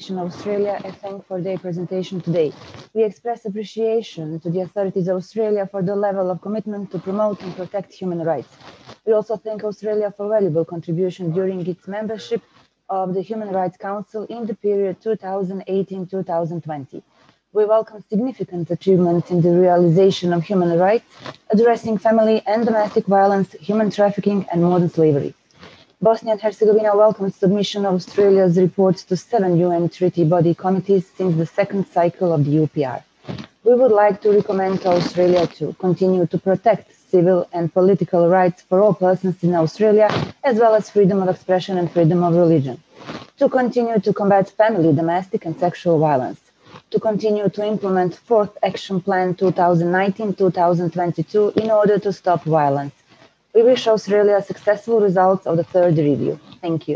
Commission Australia and thank for their presentation today. We express appreciation to the authorities of Australia for the level of commitment to promote and protect human rights. We also thank Australia for valuable contribution during its membership of the Human Rights Council in the period 2018-2020. We welcome significant achievements in the realization of human rights, addressing family and domestic violence, human trafficking, and modern slavery. Bosnia and Herzegovina welcomes submission of Australia's reports to 7 UN treaty body committees since the second cycle of the UPR. We would like to recommend to Australia to continue to protect civil and political rights for all persons in Australia, as well as freedom of expression and freedom of religion, to continue to combat family, domestic and sexual violence, to continue to implement 4th Action Plan 2019-2022 in order to stop violence. We wish Australia successful results of the third review. Thank you.